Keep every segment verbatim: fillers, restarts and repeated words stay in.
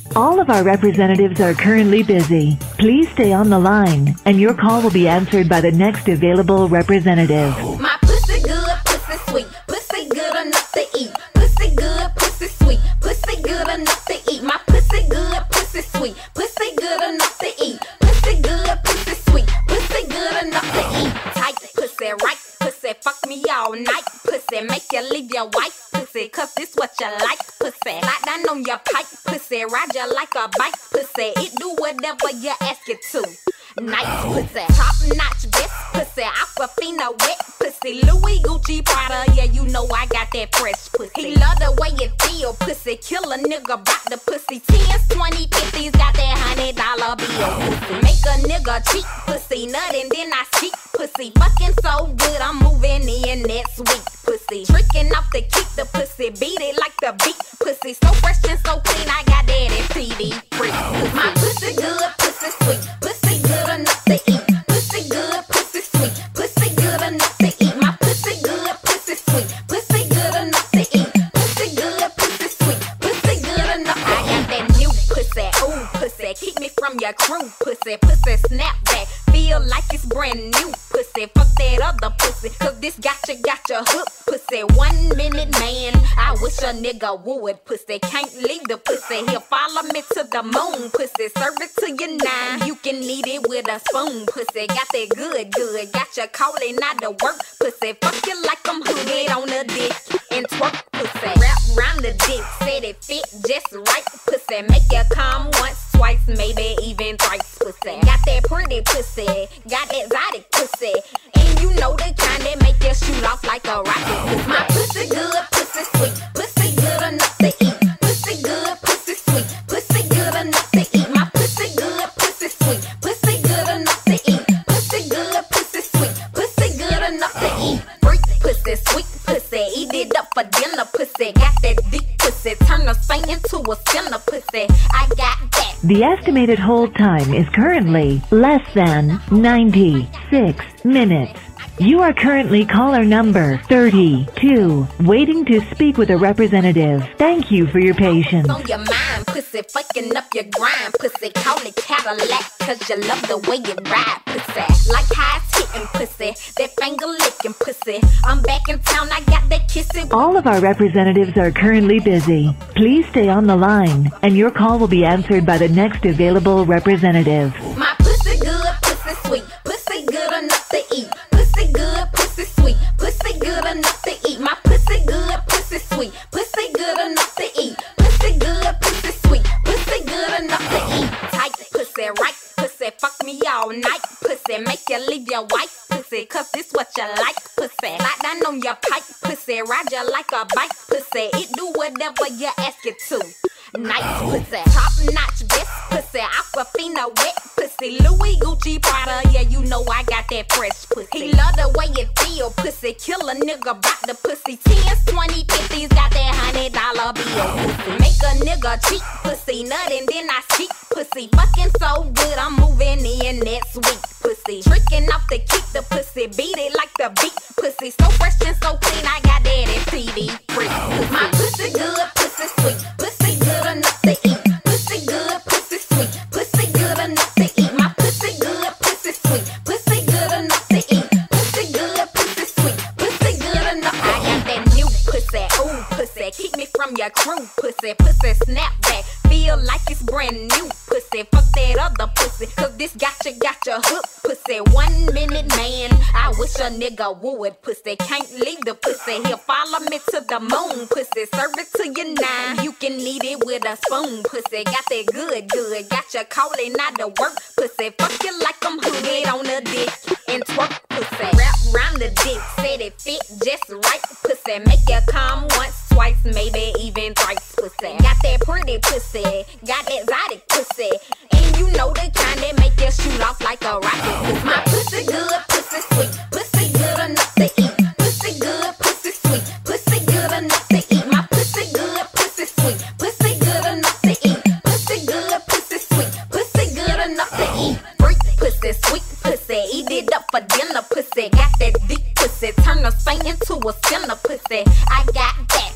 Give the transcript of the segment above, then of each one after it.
All of our representatives are currently busy. Please stay on the line, and your call will be answered by the next available representative. My pussy good, pussy sweet, pussy good enough to eat. Pussy good, pussy sweet, pussy good enough to eat. My pussy good, pussy sweet, pussy good enough to eat. Pussy good, pussy sweet, pussy good enough to eat. Tight pussy, right pussy, fuck me all night. Pussy, make you leave your wife. Pussy, cause this what you like. Pussy, slide down on your pipe. Pussy, ride you like a bike. Pussy, it do whatever you ask it to. Nice pussy, top notch best pussy, Aquafina wet pussy, Louis Gucci Prada, yeah you know I got that fresh pussy. He love the way it feel, pussy, kill a nigga bout the pussy. Tens, twenty, fifties, got that hundred dollar bill. Pussy, make a nigga cheat, pussy, nut and then I speak. Pussy, fucking so good, I'm moving in next week. Pussy, tricking off to keep the pussy, beat it like the beat. Pussy, so fresh and so clean, I got that at T V free. My pussy good, pussy sweet, pussy good enough to eat. Pussy good, pussy sweet, pussy good enough to eat. My pussy good, pussy sweet, pussy good enough to eat. Pussy good, pussy sweet, pussy good enough to eat. I got that new pussy, ooh pussy, keep me from your crew. Pussy, pussy snapback, feel like it's brand new. Pussy, fuck that other pussy, cause this gotcha, gotcha hook. Pussy, one minute man, I wish a nigga would. Pussy, can't leave the pussy, he'll follow me to the moon. Pussy, serve it to you now, you can eat it with a spoon. Pussy, got that good, good, got you calling out to work. Pussy, fuck you like I'm hooded on the dick and twerk. Pussy, wrap round the dick, said it fit just right. Pussy, make you come once, twice, maybe even thrice. Pussy, got that pretty pussy, got that exotic pussy, and you know the kind that make you shoot off like a rocket. Pussy. My pussy good, pussy sweet, pussy good enough to eat. Pussy good, pussy sweet, pussy good enough to eat. My pussy good, pussy sweet, pussy good enough to eat. Pussy good, pussy sweet, pussy good enough to eat. Freak pussy, sweet pussy, eat it up for dinner. Pussy, got that deep pussy, turn a saint into a sinner. Pussy, I got that. The estimated hold time is currently less than ninety-six minutes. You are currently caller number thirty-two, waiting to speak with a representative. Thank you for your patience. On your mind, pussy, fucking up your grind. Pussy, call it Cadillac, cause you love the way you ride. Pussy, like how it's hitting, pussy, that finger licking, pussy. I'm back in town, I got that kissing. All of our representatives are currently busy. Please stay on the line, and your call will be answered by the next available representative. My pussy good, pussy sweet, pussy good enough to eat. Pussy good, pussy sweet, pussy good enough to eat. My pussy good, pussy sweet, pussy good enough to eat. Pussy good, pussy sweet, pussy good enough to eat. Tight pussy, right pussy, fuck me all night. Pussy, make you leave your wife. Pussy, cause this what you like. Pussy, slide down on your pipe. Pussy, ride you like a bike. Pussy, it do whatever you ask it to. Nice pussy, top notch best pussy, Aquafina wet pussy, Louis Gucci Prada, yeah you know I got that fresh pussy. He love the way it feel, pussy, kill a nigga bout the pussy. Tens, twenty, fifties, got that hundred dollar bill. Pussy, make a nigga cheat, pussy, nut and then I speak. Pussy, fucking so good, I'm moving in next week. Pussy, tricking off to keep the pussy, beat it like the beat. Pussy, so fresh and so clean, I got that at T V free. My pussy good, pussy sweet, pussy good enough to eat. Pussy good, pussy sweet, pussy good enough to eat. My pussy good, pussy sweet, pussy good enough to eat. Pussy good, pussy sweet, pussy good enough to eat. I got that new pussy, ooh pussy, keep me from your crew. Pussy, pussy snapback, feel like it's brand new. Pussy, fuck that other pussy, cause this gotcha, gotcha hook. Pussy, one minute man, I wish a nigga would. Pussy, can't leave the pussy, he'll follow me to the moon. Pussy, serve it to you now, you can eat it with a spoon. Pussy, got that good, good, got you calling out to work. Pussy, fuck you like I'm hooded on the dick and twerk. Pussy, wrap round the dick, said it fit just right. Pussy, make you come once, twice, maybe even thrice. Pussy, got that pretty pussy, got that exotic pussy, and you know the kind that make you shoot off like a rocket. Pussy. My pussy good, pussy sweet, pussy good enough to eat. Pussy good, pussy sweet, pussy good enough to eat. My pussy good, pussy sweet, pussy good enough to eat. Pussy good, pussy sweet, pussy good enough to eat. Freak pussy, sweet pussy, eat it up for dinner. Pussy, got that deep pussy, turn a saint into a sinner. Pussy, I got that.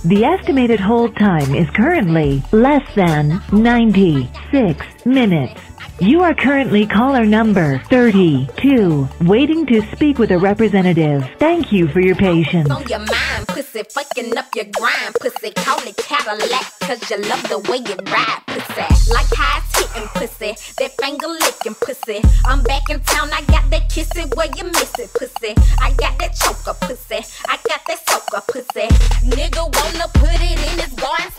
The estimated hold time is currently less than ninety-six minutes. You are currently caller number thirty-two, waiting to speak with a representative. Thank you for your patience. On your mind, pussy, fucking up your grind, pussy. Call it Cadillac, cause you love the way you ride, pussy. Like how it's hitting, pussy. That finger licking, pussy. I'm back in town, I got that kiss it where you miss it, pussy. I got that choker, pussy. I got that soaker, pussy. Nigga wanna put it in his garden